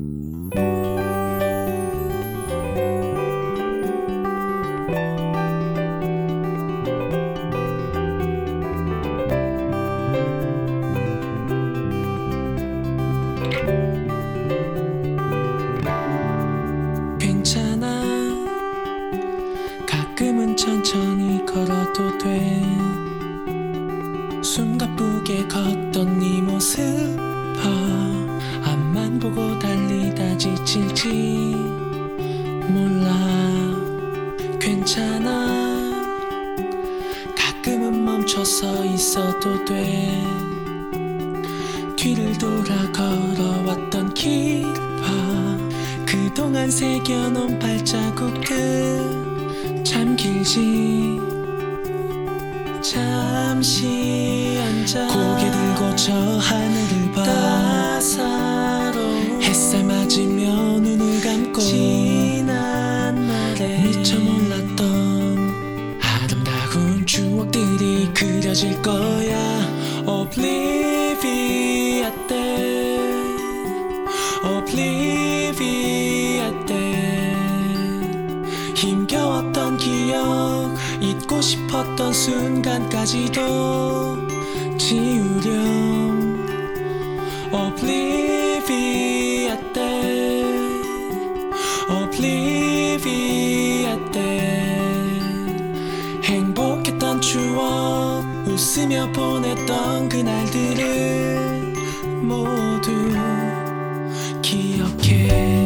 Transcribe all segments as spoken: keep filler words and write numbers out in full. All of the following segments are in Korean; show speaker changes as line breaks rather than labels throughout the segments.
괜찮아, 가끔은 천천히 걸어도 돼. 숨가쁘게 걷던 네 모습 봐. 앞만 보고 달리다 지칠지 몰라. 괜찮아, 가끔은 멈춰서 있어도 돼. 뒤를 돌아 걸어왔던 길 봐. 그동안 새겨놓은 발자국들 참 길지. 잠시 앉아 고개 들고 저 하늘을 봐. 따사로운 햇살 맞으며 눈을 감고 지난 날에 미처 몰랐던 아름다운 추억들이 그려질 거야. Obliviate Obliviate 힘겨웠던 기억, 잊고 싶었던 순간까지도 지우렴. Obliviate Obliviate 행복했던 추억, 웃으며 보냈던 그날들을 모두 기억해.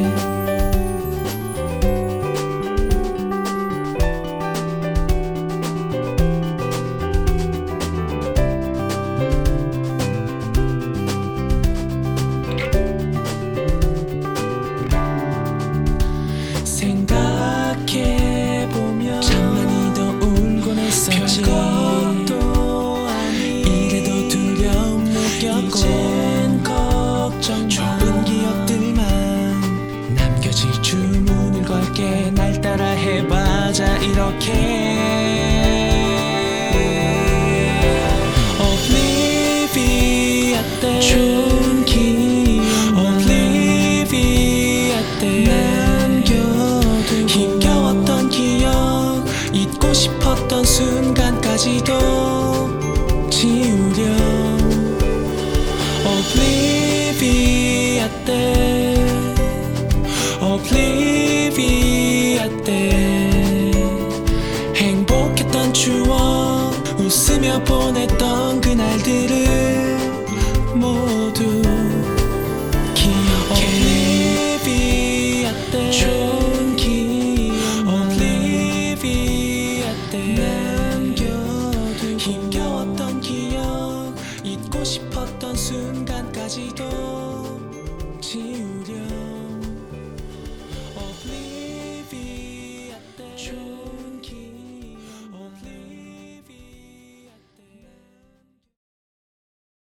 생각해보면 참 많이도 울곤 했었지. 별것도 아닌 이래도 두려움 느꼈고 이젠 걱정 마. 좋은 기억들만 남겨질 주문을 걸게. 날 따라 해봐자 이렇게. Obliviate 좋은 기억 Obliviate 남겨두고 힘겨웠던 기억, 잊고 싶었던 순간까지도 지우렴. Obliviate Obliviate 행복했던 추억, 웃으며 보냈던 그날들을 모두 기억해. Obliviate 좋은 기억 Obliviate 남겨두고 힘겨웠던 기억, 잊고 싶었던 순간까지도